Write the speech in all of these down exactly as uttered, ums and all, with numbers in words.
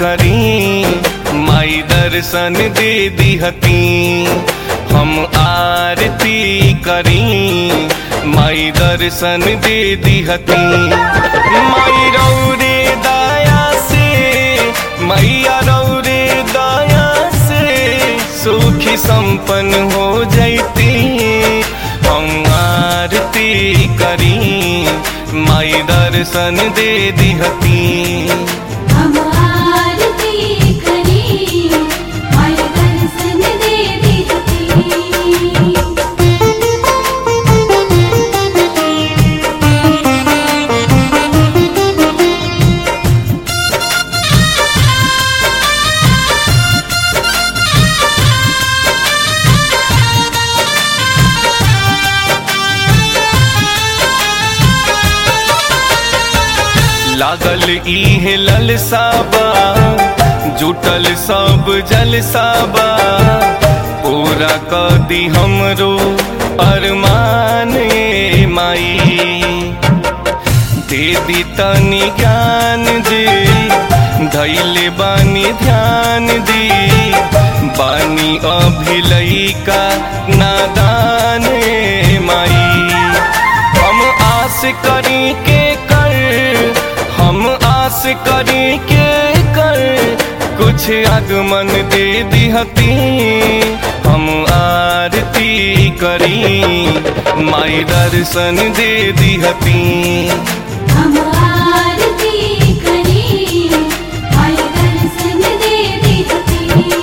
करी, माई दर्शन दे दिहती। हम आरती करी, माई दर्शन दे दिहती। माई रौरे दया से, मैया रौरे दया से सुखी संपन्न हो जैती। हम आरती करी, माई दर्शन दे दिहती। हम आरती करी, माई दर्शन दे दिहती। लागल इहे ललसाबा, जुटल सब जलसाबा। पूरा कदी हमरो अरमान ए माई। दे दी तनी ज्ञान जी, धैले बानी ध्यान दी। बानी अभिलइका नादान ए माई। हम आस करी के कर, हम आस करी के कर कुछ आगमन दे दिहती। हम आरती करी, माई दर्शन दे दिहती। हम आरती करी, माई दर्शन दे दिहती।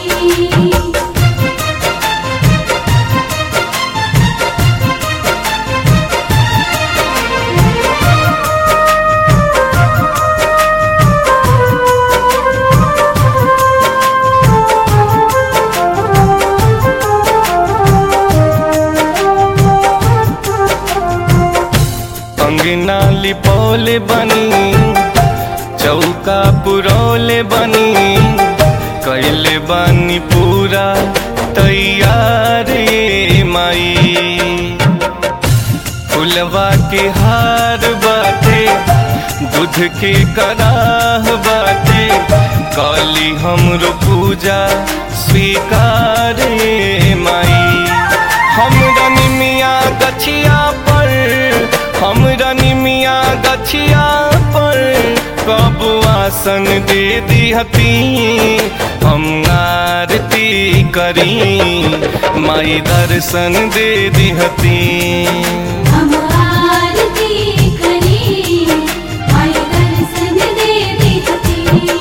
अंगना लिपौले बनी, चौका पुरौले बनी। कैले बानी पूरा तैयार ए माई। फुलवा के हार बाटे, दूध के कराह बाटे। काली हमरो पूजा स्वीकार ए माई। हमरा निमिया गछिया पर, हमरा निमिया गछिया पर कब आसन दे दिहती। हम आरती करी, माई दर्शन दे दिहती। हम आरती करी, माई दर्शन दे दिहती।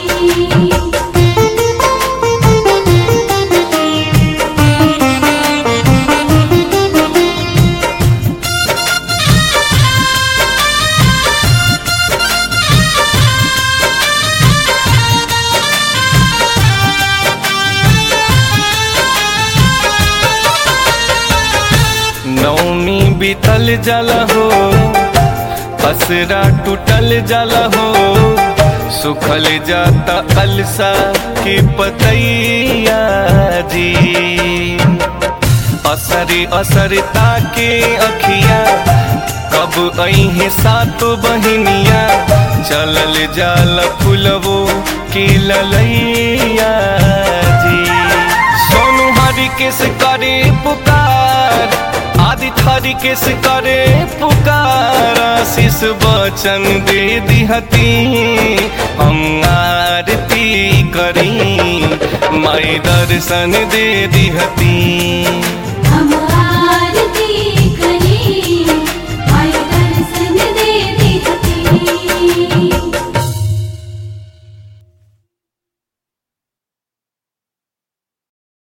नौमी बीतल जाला हो, असरा टूटल जाला हो। सुखल जाता अलसा की पतैया जी। असरे असर ताके अखिया, कब अइहे सातो बहिनिया। चलल जाला फुलवो की ललैया जी। सोनू हरि किस करे पुकार, आदि थारी किस करे पुकार। आशीष वचन दे दिहती। हम आरती करी, माई दर्शन दे दिहती।